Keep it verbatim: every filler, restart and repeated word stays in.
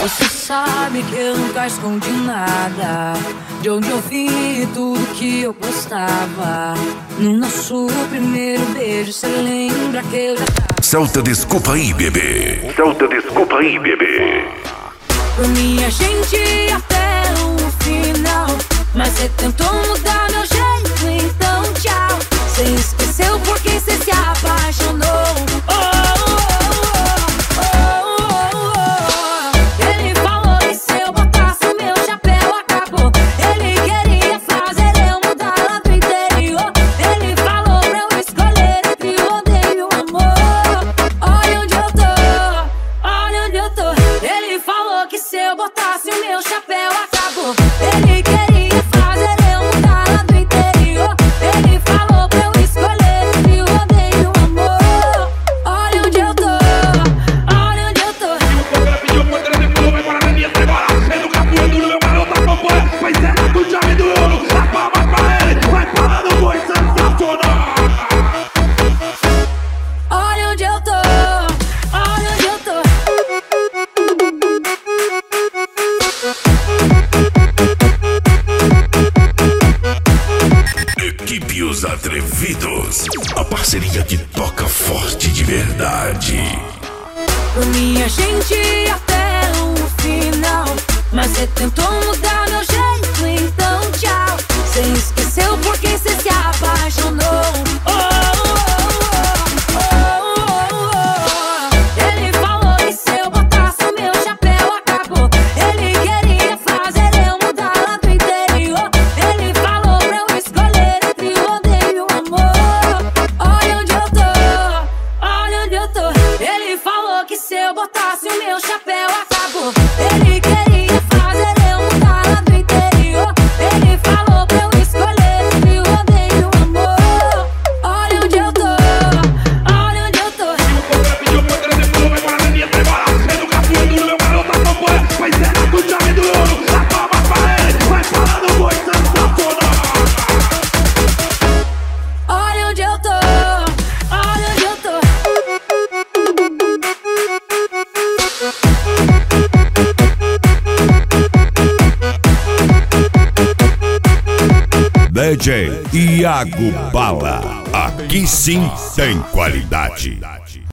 Você sabe que eu nunca escondi nada, de onde eu vi tudo que eu gostava. No nosso primeiro beijo, cê lembra que eu já tava. Solta desculpa aí, bebê. Solta desculpa aí, bebê. Por mim a gente ia até o final, mas cê tentou mudar meu jeito, então tchau. Cê esqueceu porque cê se apaixonou. Oh, oh, oh, oh, oh, oh. Ele falou que se eu botasse o meu chapéu acabou. Ele queria fazer eu mudar lá do interior. Ele falou pra eu escolher entre o odeio e o amor. Olha onde eu tô, olha onde eu tô. Ele falou que se eu botasse o meu chapéu acabou. Ele queria fazer eu mudar lá do interior. Ele falou pra eu escolher entre o odeio e o amor. Olha onde eu tô, olha onde eu tô. Ela pediu pra trazer fogo, vai para na minha tribala. É no capueiro do meu garoto acompanha. Mas é do chave do ouro, as palmas pra ele. Vai falando, foi sensacional. Olha onde eu tô, olha onde eu tô. Equipe Os Atrevidos, a parceria que toca forte de verdade. Por mim a gente ia até o final, mas cê tentou mudar meu jeito, então tchau. Cê esqueceu porque cê se apaixonou. Oh, oh, oh, oh, oh. Ele falou que se eu botasse o meu chapéu acabou. Ele queria fazer eu mudar lá do interior. Ele falou pra eu escolher entre o odeio e o amor. Olha onde eu tô, olha onde eu tô. Ele falou que se eu botasse o meu chapéu acabou. Ele queria fazer eu mudar lá do interior. Ele falou pra eu escolher entre o odeio e o amor. Olha onde eu tô, olha onde eu tô. Ela pediu pra trazer fogo, vai para na minha tribala. É no capueiro do meu garoto acompanha. Mas é do chave do ouro, as palmas pra ele. Vai falando, foi sensacional. Olha onde eu tô, olha onde eu tô. D J Iago Bala, aqui sim tem qualidade.